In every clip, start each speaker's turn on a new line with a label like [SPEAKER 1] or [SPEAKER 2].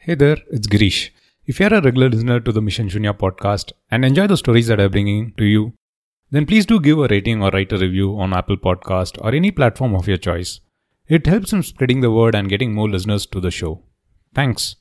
[SPEAKER 1] Hey there, it's Girish. If you're a regular listener to the Mission Shunya podcast and enjoy the stories that I'm bringing to you, then please do give a rating or write a review on Apple Podcast or any platform of your choice. It helps in spreading the word and getting more listeners to the show. Thanks.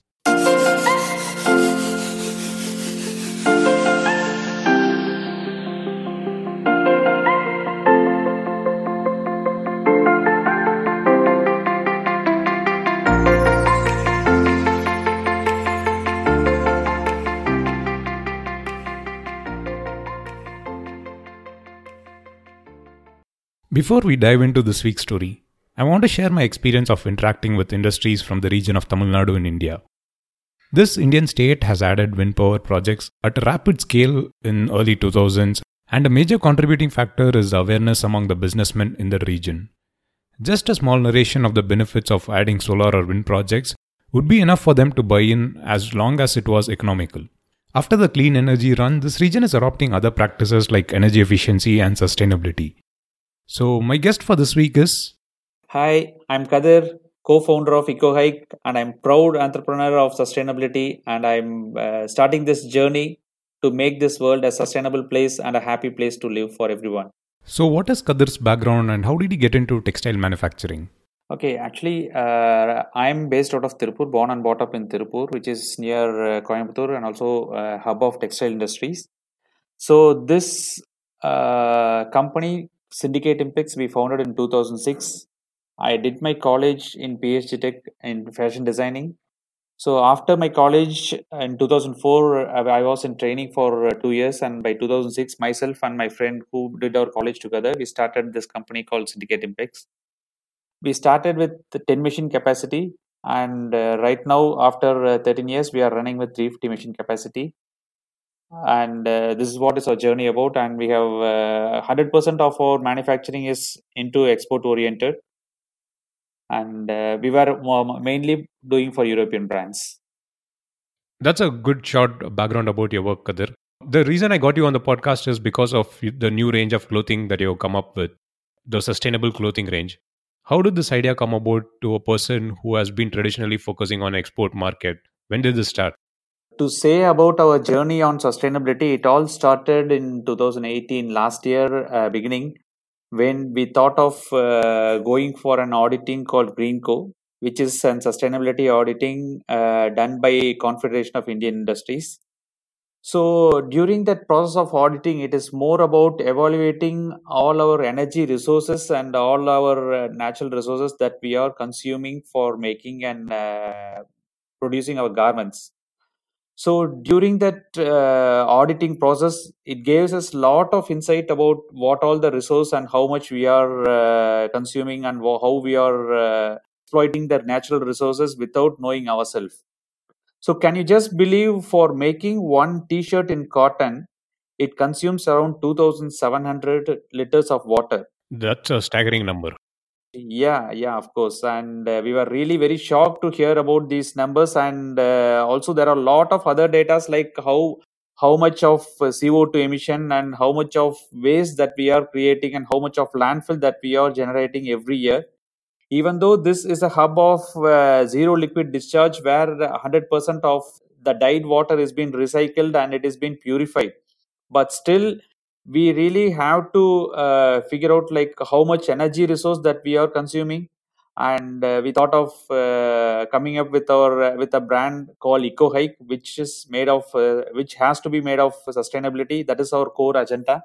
[SPEAKER 1] Before we dive into this week's story, I want to share my experience of interacting with industries from the region of Tamil Nadu in India. This Indian state has added wind power projects at a rapid scale in early 2000s, and a major contributing factor is awareness among the businessmen in the region. Just a small narration of the benefits of adding solar or wind projects would be enough for them to buy in as long as it was economical. After the clean energy run, this region is adopting other practices like energy efficiency and sustainability. So, my guest for this week is...
[SPEAKER 2] Hi, I'm Kadir, co-founder of EcoHike, and I'm proud entrepreneur of sustainability, and I'm starting this journey to make this world a sustainable place and a happy place to live for everyone.
[SPEAKER 1] So, what is Kadir's background and how did he get into textile manufacturing?
[SPEAKER 2] Okay, actually, I'm based out of Tirupur, born and brought up in Tirupur, which is near Coimbatore and also a hub of textile industries. So, this company, Syndicate Impex, we founded in 2006. I did my college in PhD Tech in fashion designing. So after my college in 2004, I was in training for 2 years, and by 2006, myself and my friend who did our college together, we started this company called Syndicate Impex. We started with the 10 machine capacity, and right now, after 13 years, we are running with 350 machine capacity. And this is what is our journey about, and we have 100% of our manufacturing is into export oriented, and we were mainly doing for European brands.
[SPEAKER 1] That's a good short background about your work, Kadir. The reason I got you on the podcast is because of the new range of clothing that you've come up with, the sustainable clothing range. How did this idea come about to a person who has been traditionally focusing on export market? When did this start?
[SPEAKER 2] To say about our journey on sustainability, it all started in 2018, last year beginning, when we thought of going for an auditing called Greenco, which is an sustainability auditing done by Confederation of Indian Industries. So during that process of auditing, it is more about evaluating all our energy resources and all our natural resources that we are consuming for making and producing our garments. So during that auditing process, it gives us a lot of insight about what all the resource and how much we are consuming and how we are exploiting the natural resources without knowing ourselves. So can you just believe for making one t-shirt in cotton, it consumes around 2,700 liters of water.
[SPEAKER 1] That's a staggering number.
[SPEAKER 2] Yeah, of course. And we were really very shocked to hear about these numbers. And also there are a lot of other data like how much of CO2 emission and how much of waste that we are creating and how much of landfill that we are generating every year. Even though this is a hub of zero liquid discharge where 100% of the dyed water is being recycled and it is being purified. But still, we really have to figure out like how much energy resource that we are consuming, and we thought of coming up with our with a brand called EcoHike, which is made of which has to be made of sustainability. That is our core agenda.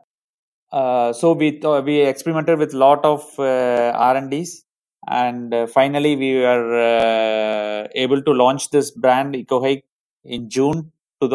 [SPEAKER 2] So we experimented with lot of R&Ds, and finally we were able to launch this brand EcoHike in June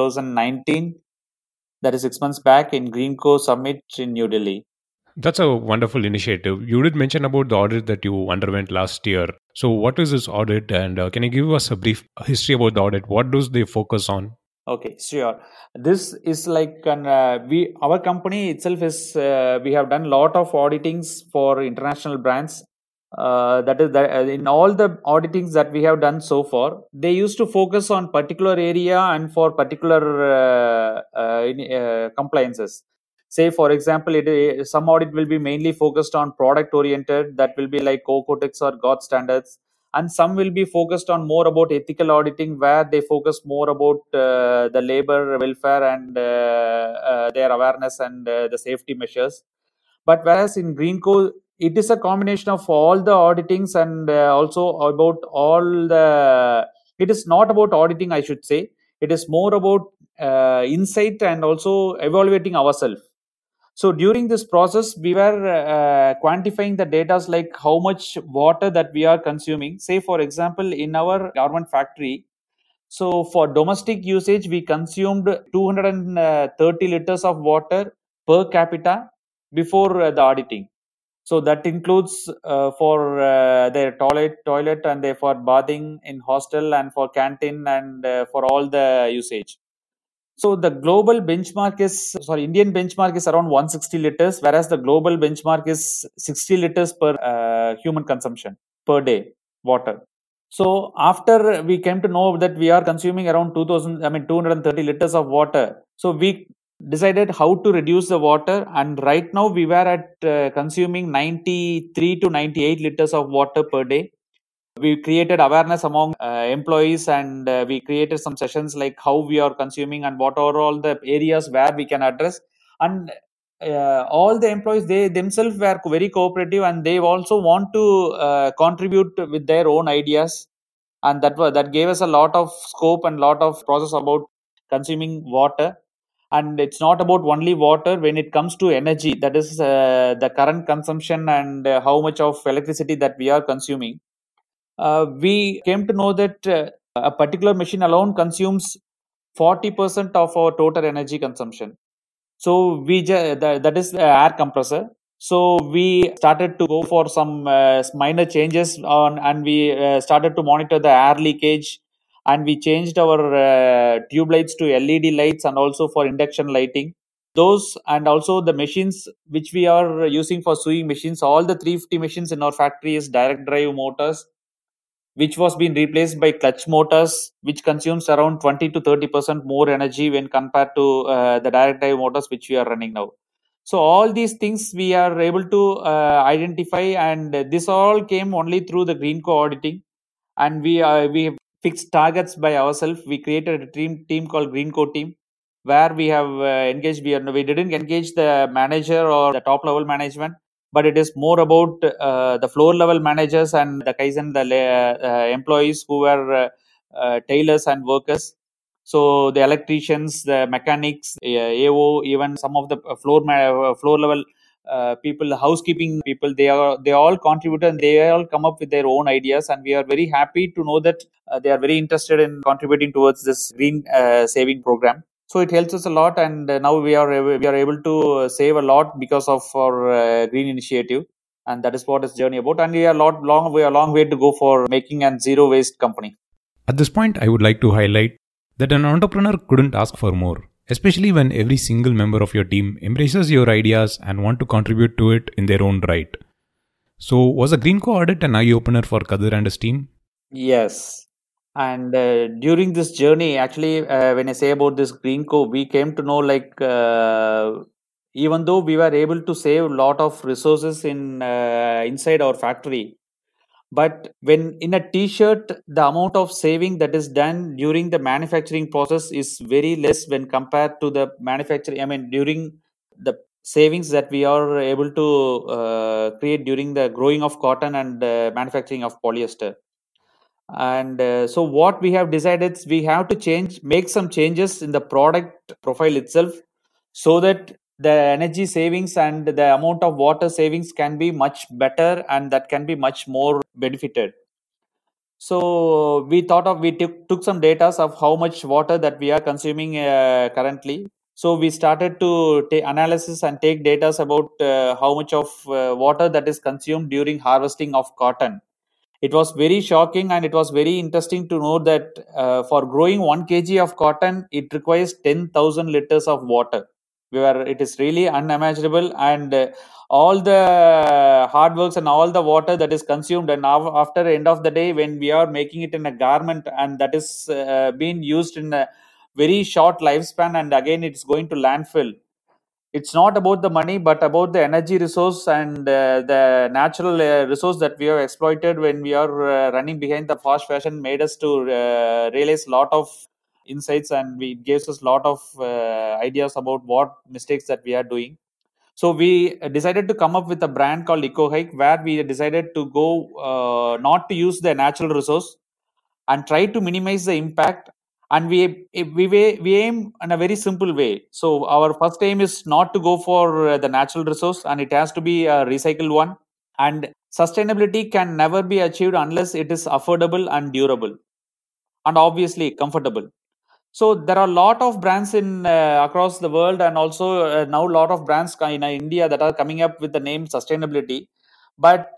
[SPEAKER 2] 2019. That is 6 months back in Greenco Summit in New Delhi.
[SPEAKER 1] That's a wonderful initiative. You did mention about the audit that you underwent last year. So, what is this audit, and can you give us a brief history about the audit? What does they focus on?
[SPEAKER 2] Okay, sure. This is like our company itself is we have done a lot of auditings for international brands. That is that in all the auditings that we have done so far, they used to focus on particular area and for particular compliances. Say for example, some audit will be mainly focused on product oriented. That will be like Co-Cotex or GOT standards. and some will be focused on more about ethical auditing, where they focus more about the labor welfare and their awareness and the safety measures. But whereas in Greenco, it is a combination of all the auditings and also about all the. It is not about auditing, I should say. It is more about insight and also evaluating ourselves. So during this process, we were quantifying the data like how much water that we are consuming. Say, for example, in our garment factory, so for domestic usage, we consumed 230 liters of water per capita before the auditing. So that includes for their toilet and for bathing in hostel and for canteen and for all the usage. So the global benchmark is, Indian benchmark is around 160 liters, whereas the global benchmark is 60 liters per human consumption per day water. So after we came to know that we are consuming around 230 liters of water. So we decided how to reduce the water, and right now we were at consuming 93 to 98 liters of water per day. We created awareness among employees, and we created some sessions like how we are consuming and what are all the areas where we can address. And all the employees, they themselves were very cooperative, and they also want to contribute with their own ideas, and that gave us a lot of scope and lot of process about consuming water. And it's not about only water. When it comes to energy, that is the current consumption and how much of electricity that we are consuming, we came to know that a particular machine alone consumes 40% of our total energy consumption. So that is the air compressor. So we started to go for some minor changes on, and we started to monitor the air leakage, and we changed our tube lights to LED lights and also for induction lighting. Those, and also the machines which we are using for sewing machines, all the 350 machines in our factory is direct drive motors, which was being replaced by clutch motors, which consumes around 20 to 30% more energy when compared to the direct drive motors which we are running now. So all these things we are able to identify, and this all came only through the Greenco auditing. And we have fixed targets by ourselves. We created a team called Greenco team, where we have engaged. We didn't engage the manager or the top level management, but it is more about the floor level managers and the Kaizen, the employees who were tailors and workers. So the electricians, the mechanics, AO, even some of the floor level people, housekeeping people, they all contributed, and they all come up with their own ideas, and we are very happy to know that they are very interested in contributing towards this green saving program. So it helps us a lot, and now we are able to save a lot because of our green initiative, and that is what is journey about. And we are long way to go for making a zero waste company.
[SPEAKER 1] At this point, I would like to highlight that an entrepreneur couldn't ask for more, especially when every single member of your team embraces your ideas and want to contribute to it in their own right. So, was a Greenco audit an eye-opener for Kadir and his team?
[SPEAKER 2] Yes. And during this journey, actually, when I say about this Greenco, we came to know like even though we were able to save a lot of resources in inside our factory, but when in a t-shirt, the amount of saving that is done during the manufacturing process is very less when compared to the manufacturing. I mean, during the savings that we are able to create during the growing of cotton and manufacturing of polyester. And so what we have decided is we have to make some changes in the product profile itself, so that the energy savings and the amount of water savings can be much better, and that can be much more benefited. So we took some data of how much water that we are consuming currently. So we started to take analysis and take data about how much of water that is consumed during harvesting of cotton. It was very shocking, and it was very interesting to know that for growing 1 kg of cotton, it requires 10,000 liters of water, where it is really unimaginable. And all the hard works and all the water that is consumed, and now after the end of the day, when we are making it in a garment, and that is being used in a very short lifespan, and again it's going to landfill. it's not about the money, but about the energy resource and the natural resource that we have exploited when we are running behind the fast fashion made us to realize a lot of insights, and it gives us a lot of ideas about what mistakes that we are doing. So we decided to come up with a brand called EcoHike, where we decided to go not to use the natural resource and try to minimize the impact. And we aim in a very simple way. So our first aim is not to go for the natural resource, and it has to be a recycled one. And sustainability can never be achieved unless it is affordable and durable, and obviously comfortable. So there are a lot of brands in across the world, and also now a lot of brands in India that are coming up with the name sustainability. But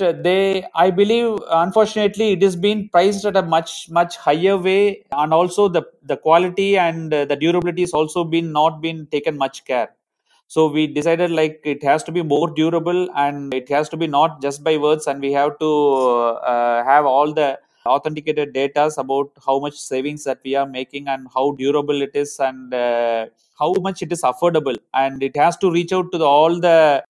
[SPEAKER 2] I believe, unfortunately, it is being priced at a much higher way, and also the quality and the durability is also been not been taken much care. So we decided like it has to be more durable, and it has to be not just by words, and we have to have all the authenticated data about how much savings that we are making and how durable it is, and how much it is affordable, and it has to reach out to all the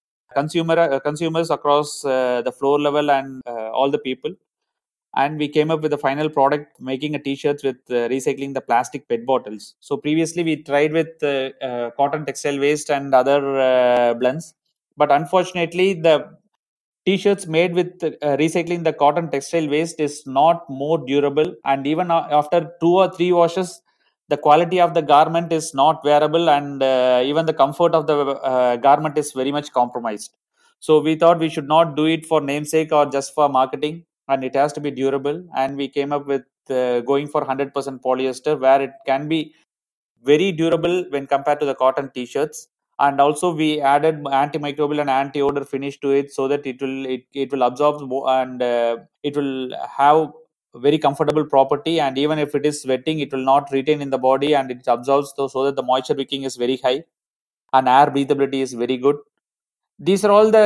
[SPEAKER 2] consumers across the floor level and all the people. And we came up with the final product, making a t-shirts with recycling the plastic pet bottles. So previously we tried with cotton textile waste and other blends, but unfortunately the t-shirts made with recycling the cotton textile waste is not more durable, and even after 2 or 3 washes, the quality of the garment is not wearable, and even the comfort of the garment is very much compromised. So we thought we should not do it for namesake or just for marketing, and it has to be durable. And we came up with going for 100% polyester, where it can be very durable when compared to the cotton t-shirts. And also we added antimicrobial and anti-odor finish to it, so that it will absorb and it will have very comfortable property, and even if it is sweating, it will not retain in the body, and it absorbs so that the moisture wicking is very high, and air breathability is very good. These are all the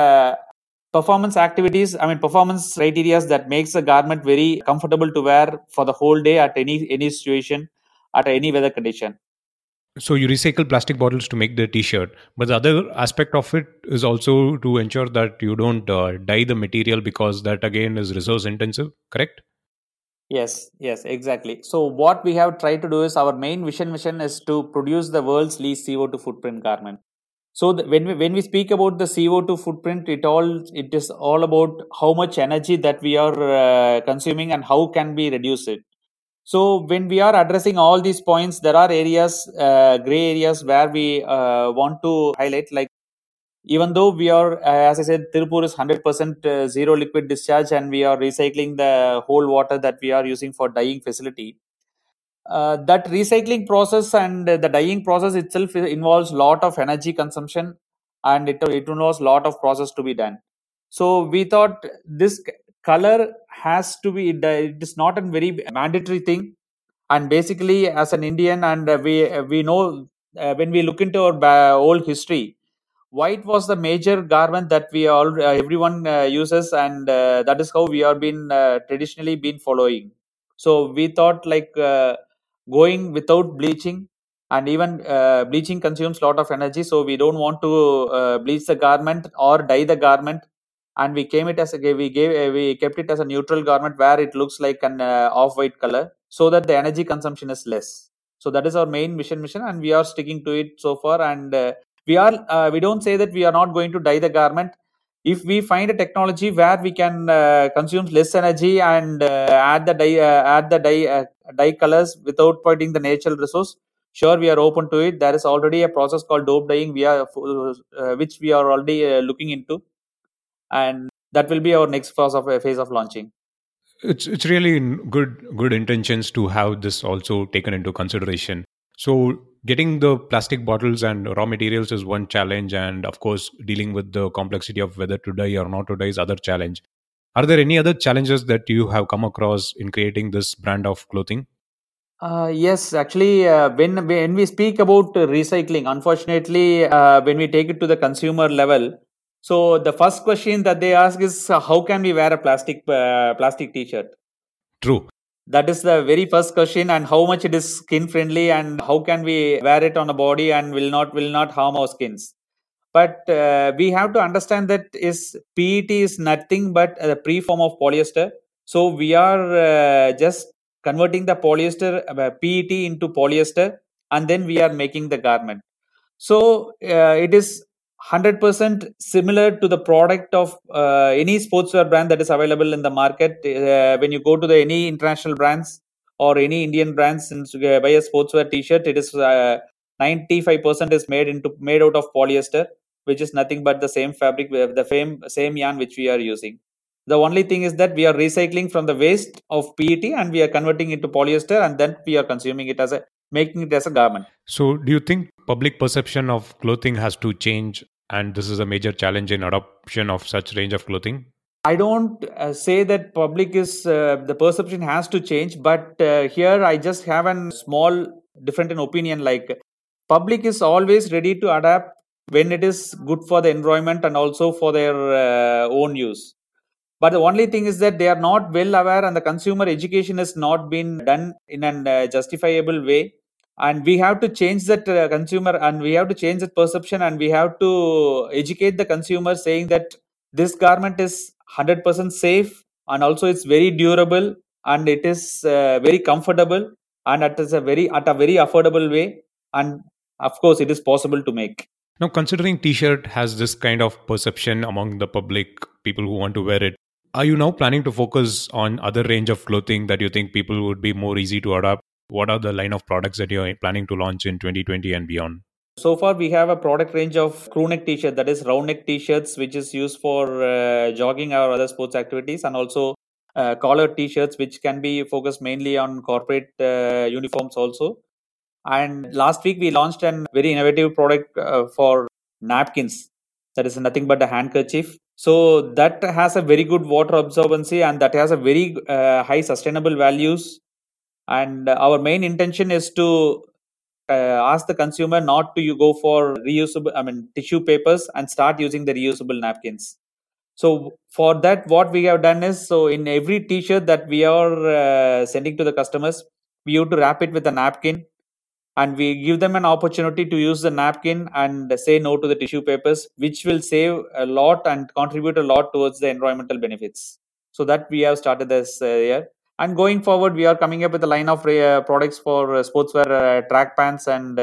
[SPEAKER 2] performance activities, performance criteria that makes a garment very comfortable to wear for the whole day at any situation, at any weather condition.
[SPEAKER 1] So you recycle plastic bottles to make the t-shirt, but the other aspect of it is also to ensure that you don't dye the material, because that again is resource intensive, correct?
[SPEAKER 2] Yes, exactly. So what we have tried to do is, our main mission is to produce the world's least CO2 footprint garment. So when we speak about the CO2 footprint, it is all about how much energy that we are consuming and how can we reduce it. So when we are addressing all these points, there are areas, gray areas, where we want to highlight. Like, even though we are, as I said, Tirupur is 100% zero liquid discharge, and we are recycling the whole water that we are using for dyeing facility. That recycling process and the dyeing process itself involves lot of energy consumption, and it involves lot of process to be done. So we thought this color has to be, it is not a very mandatory thing. And basically, as an Indian, and we know, when we look into our old history, white was the major garment that we all everyone uses, and that is how we are been traditionally been following. So we thought like going without bleaching, and even bleaching consumes lot of energy, so we don't want to bleach the garment or dye the garment. And we came it as a we kept it as a neutral garment, where it looks like an off white color, so that the energy consumption is less. So that is our main mission, and we are sticking to it so far. And we don't say that we are not going to dye the garment. If we find a technology where we can consume less energy and add the dye colors without putting the natural resource, sure, we are open to it. There is already a process called dope dyeing, which we are already looking into, and that will be our next phase of launching.
[SPEAKER 1] It's really good intentions to have this also taken into consideration. So getting the plastic bottles and raw materials is one challenge, and of course dealing with the complexity of whether to dye or not to dye is other challenge. Are there any other challenges that you have come across in creating this brand of clothing?
[SPEAKER 2] Yes, actually, when we speak about recycling, unfortunately, when we take it to the consumer level, so the first question that they ask is, how can we wear a plastic T-shirt?
[SPEAKER 1] True.
[SPEAKER 2] That is the very first question, and how much it is skin friendly, and how can we wear it on a body and will not harm our skins. But we have to understand that PET is nothing but a pre-form of polyester. So we are just converting the polyester PET into polyester, and then we are making the garment. So it is 100% similar to the product of any sportswear brand that is available in the market. When you go to any international brands or any Indian brands and buy a sportswear T-shirt, it is 95% is made out of polyester, which is nothing but the same fabric, the same yarn which we are using. The only thing is that we are recycling from the waste of PET and we are converting it to polyester, and then we are consuming it making it as a garment.
[SPEAKER 1] So, do you think public perception of clothing has to change, and this is a major challenge in adoption of such range of clothing?
[SPEAKER 2] I don't say that public is the perception has to change, but here I just have a small different in opinion. Like public is always ready to adapt when it is good for the environment and also for their own use. But the only thing is that they are not well aware, and the consumer education has not been done in a justifiable way. And we have to change that consumer, and we have to change that perception, and we have to educate the consumer, saying that this garment is 100% safe, and also it's very durable, and it is very comfortable, and it is at a very affordable way, and of course it is possible to make.
[SPEAKER 1] Now, considering T-shirt has this kind of perception among the public, people who want to wear it, are you now planning to focus on other range of clothing that you think people would be more easy to adopt? What are the line of products that you're planning to launch in 2020 and beyond?
[SPEAKER 2] So far, we have a product range of crew neck T-shirt, that is round neck T-shirts, which is used for jogging or other sports activities, and also collar T-shirts, which can be focused mainly on corporate uniforms also. And last week, we launched a very innovative product for napkins. That is nothing but a handkerchief. So that has a very good water absorbency, and that has a very high sustainable values. And our main intention is to ask the consumer not to go for tissue papers, and start using the reusable napkins. So for that, what we have done is, so in every T-shirt that we are sending to the customers, we have to wrap it with a napkin, and we give them an opportunity to use the napkin and say no to the tissue papers, which will save a lot and contribute a lot towards the environmental benefits. So that we have started this year. And going forward, we are coming up with a line of products for sportswear track pants, and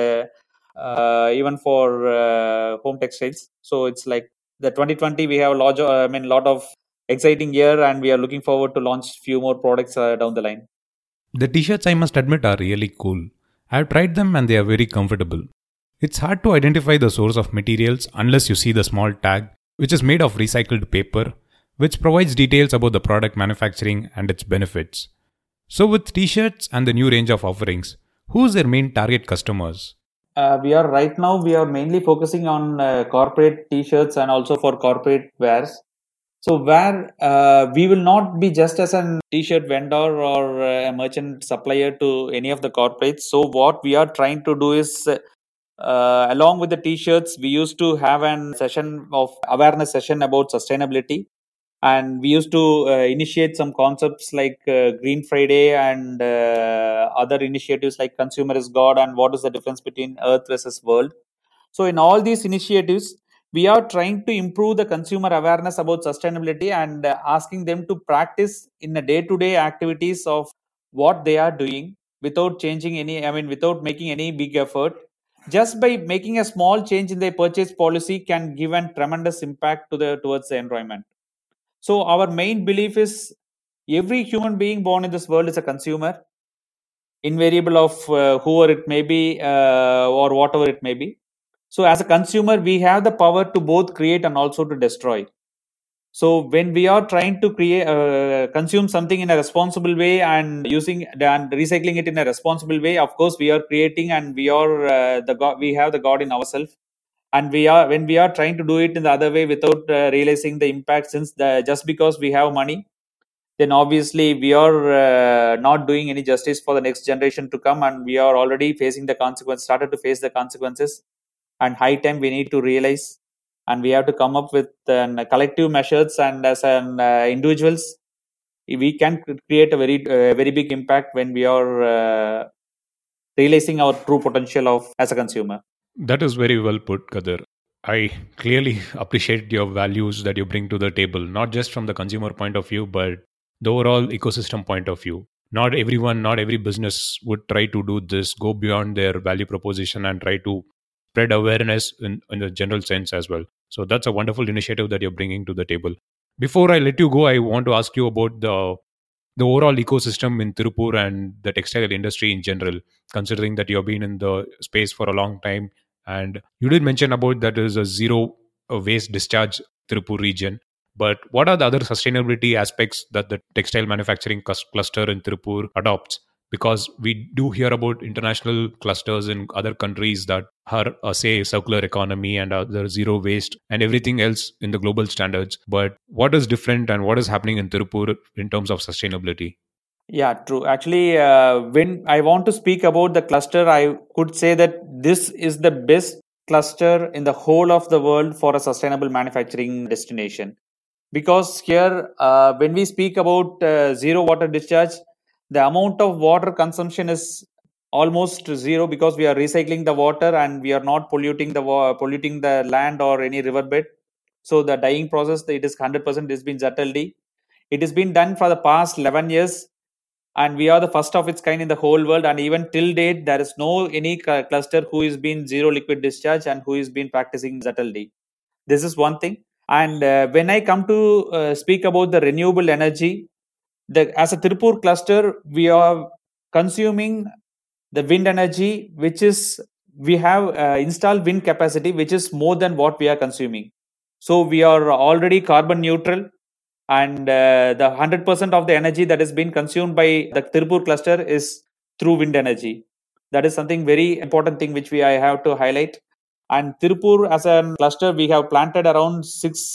[SPEAKER 2] even for home textiles. So it's like the 2020, we have a lot of exciting year, and we are looking forward to launch few more products down the line.
[SPEAKER 1] The T-shirts, I must admit, are really cool. I've tried them and they are very comfortable. It's hard to identify the source of materials unless you see the small tag, which is made of recycled paper, which provides details about the product manufacturing and its benefits. So with T-shirts and the new range of offerings, who's their main target customers?
[SPEAKER 2] We are mainly focusing on corporate T-shirts and also for corporate wears. So where we will not be just as a T-shirt vendor or a merchant supplier to any of the corporates. So what we are trying to do is, along with the T-shirts, we used to have an awareness session about sustainability, and we used to initiate some concepts like Green Friday and other initiatives like Consumer is God and what is the difference between Earth versus World. So in all these initiatives, we are trying to improve the consumer awareness about sustainability, and asking them to practice in the day-to-day activities of what they are doing without without making any big effort. Just by making a small change in their purchase policy can give a tremendous impact towards the environment. So our main belief is every human being born in this world is a consumer, invariable of whoever it may be or whatever it may be. So as a consumer, we have the power to both create and also to destroy. So when we are trying to consume something in a responsible way and recycling it in a responsible way, of course we are creating, and we are we have the God in ourselves. And when we are trying to do it in the other way without realizing the impact, just because we have money, then obviously we are not doing any justice for the next generation to come, and we are already started to face the consequences. And high time we need to realize, and we have to come up with collective measures, and as individuals, we can create a very big impact when we are realizing our true potential as a consumer.
[SPEAKER 1] That is very well put, Kadir. I clearly appreciate your values that you bring to the table, not just from the consumer point of view, but the overall ecosystem point of view. Not everyone, not every business would try to do this, go beyond their value proposition and try to spread awareness in the general sense as well. So that's a wonderful initiative that you're bringing to the table. Before I let you go, I want to ask you about the overall ecosystem in Tirupur and the textile industry in general, considering that you've been in the space for a long time. And you did mention about that is a zero waste discharge Tirupur region. But what are the other sustainability aspects that the textile manufacturing cluster in Tirupur adopts? Because we do hear about international clusters in other countries that are, say, circular economy and other zero waste and everything else in the global standards. But what is different and what is happening in Tirupur in terms of sustainability?
[SPEAKER 2] Yeah, true. Actually, when I want to speak about the cluster, I could say that this is the best cluster in the whole of the world for a sustainable manufacturing destination. Because here, when we speak about zero water discharge, the amount of water consumption is almost zero because we are recycling the water and we are not polluting polluting the land or any riverbed. So the dyeing process, it is 100% has been ZLD. It has been done for the past 11 years, and we are the first of its kind in the whole world. And even till date, there is no any cluster who is been zero liquid discharge and who is been practicing ZLD. This is one thing. And when I come to speak about the renewable energy, as a Tirupur cluster, we are consuming the wind energy, which is we have installed wind capacity, which is more than what we are consuming. So we are already carbon neutral, and the 100% of the energy that has been consumed by the Tirupur cluster is through wind energy. That is something very important thing which I have to highlight. And Tirupur as a cluster, we have planted around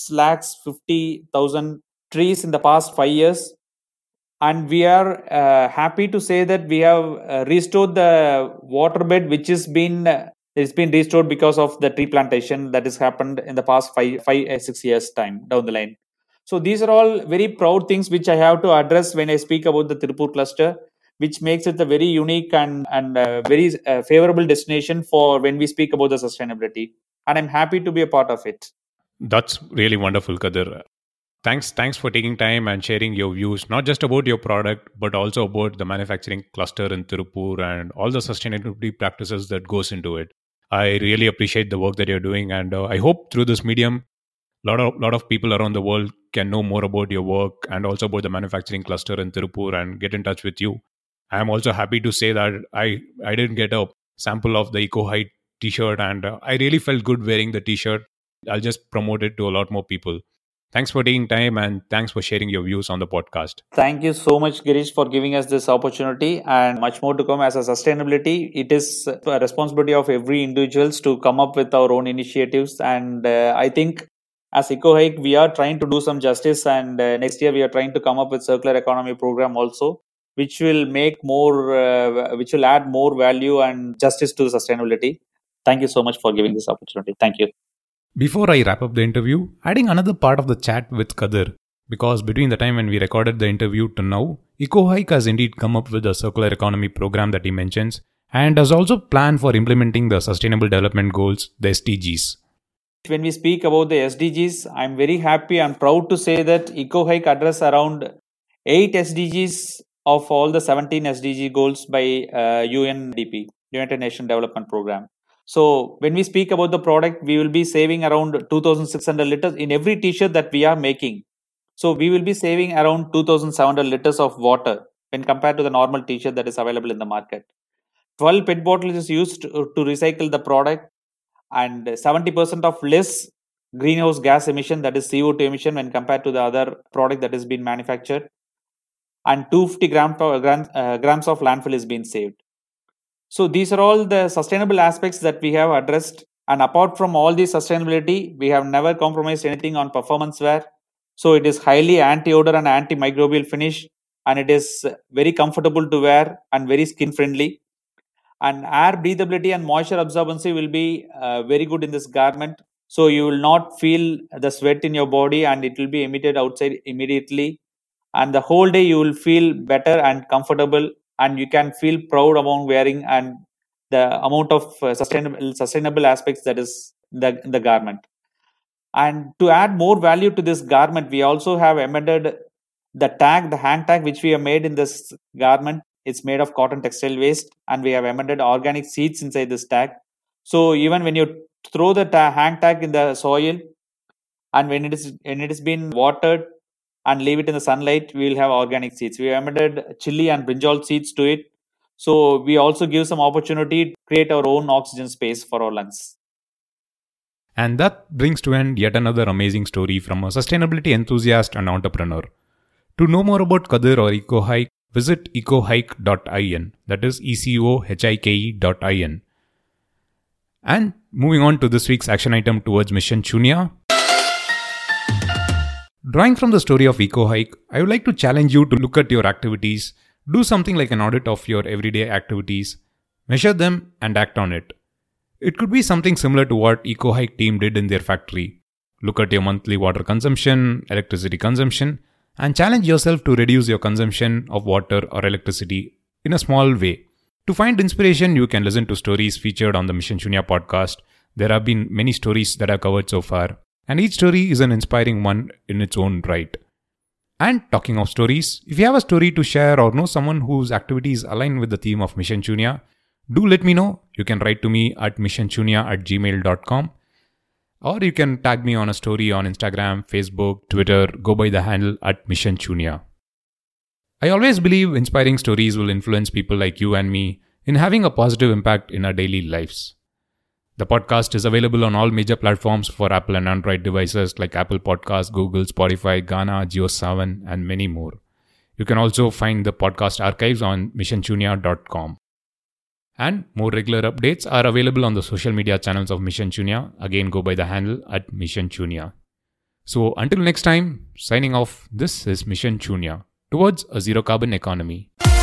[SPEAKER 2] 6,50,000 trees in the past 5 years. And we are happy to say that we have restored the waterbed, which has been it's been restored because of the tree plantation that has happened in the past 6 years time down the line. So these are all very proud things which I have to address when I speak about the Tirupur cluster, which makes it a very unique and very favorable destination for when we speak about the sustainability. And I'm happy to be a part of it.
[SPEAKER 1] That's really wonderful, Kadir. Thanks for taking time and sharing your views, not just about your product, but also about the manufacturing cluster in Tirupur and all the sustainability practices that goes into it. I really appreciate the work that you're doing, and I hope through this medium, lot of people around the world can know more about your work and also about the manufacturing cluster in Tirupur and get in touch with you. I am also happy to say that I didn't get a sample of the EcoHeight T-shirt, and I really felt good wearing the T-shirt. I'll just promote it to a lot more people. Thanks for taking time and thanks for sharing your views on the podcast.
[SPEAKER 2] Thank you so much, Girish, for giving us this opportunity, and much more to come. As a sustainability, it is a responsibility of every individuals to come up with our own initiatives. And I think as EcoHike, we are trying to do some justice. And next year, we are trying to come up with circular economy program also, which will make which will add more value and justice to the sustainability. Thank you so much for giving this opportunity. Thank you.
[SPEAKER 1] Before I wrap up the interview, adding another part of the chat with Kadir, because between the time when we recorded the interview to now, EcoHike has indeed come up with a circular economy program that he mentions and has also planned for implementing the Sustainable Development Goals, the SDGs.
[SPEAKER 2] When we speak about the SDGs, I'm very happy and proud to say that EcoHike address around 8 SDGs of all the 17 SDG goals by UNDP, United Nations Development Program. So when we speak about the product, we will be saving around 2,600 liters in every t-shirt that we are making. So we will be saving around 2,700 liters of water when compared to the normal t-shirt that is available in the market. 12 PET bottles is used to recycle the product, and 70% of less greenhouse gas emission, that is CO2 emission, when compared to the other product that has been manufactured, and 250 grams of landfill is being saved. So these are all the sustainable aspects that we have addressed. And apart from all this sustainability, we have never compromised anything on performance wear. So it is highly anti-odor and antimicrobial finish, and it is very comfortable to wear and very skin friendly. And air breathability and moisture absorbency will be very good in this garment. So you will not feel the sweat in your body and it will be emitted outside immediately. And the whole day you will feel better and comfortable, and you can feel proud about wearing, and the amount of sustainable aspects that is the garment. And to add more value to this garment, we also have embedded the hang tag which we have made in this garment. It's made of cotton textile waste, and we have embedded organic seeds inside this tag. So even when you throw the hang tag in the soil, and when it is been watered and leave it in the sunlight, we will have organic seeds. We have embedded chili and brinjal seeds to it. So we also give some opportunity to create our own oxygen space for our lungs.
[SPEAKER 1] And that brings to end yet another amazing story from a sustainability enthusiast and entrepreneur. To know more about Kadir or EcoHike, visit ecohike.in. That is ecohike.in. And moving on to this week's action item towards Mission Shunya. Drawing from the story of EcoHike, I would like to challenge you to look at your activities, do something like an audit of your everyday activities, measure them and act on it. It could be something similar to what EcoHike team did in their factory. Look at your monthly water consumption, electricity consumption, and challenge yourself to reduce your consumption of water or electricity in a small way. To find inspiration, you can listen to stories featured on the Mission Shunya podcast. There have been many stories that I've covered so far, and each story is an inspiring one in its own right. And talking of stories, if you have a story to share or know someone whose activities align with the theme of Mission Shunya, do let me know. You can write to me at missionshunya@gmail.com, or you can tag me on a story on Instagram, Facebook, Twitter. Go by the handle @Mission Shunya. I always believe inspiring stories will influence people like you and me in having a positive impact in our daily lives. The podcast is available on all major platforms for Apple and Android devices like Apple Podcasts, Google, Spotify, Gaana, JioSaavn, and many more. You can also find the podcast archives on missionshunya.com. And more regular updates are available on the social media channels of Mission Shunya. Again, go by the handle @Mission Shunya. So until next time, signing off, this is Mission Shunya towards a zero carbon economy.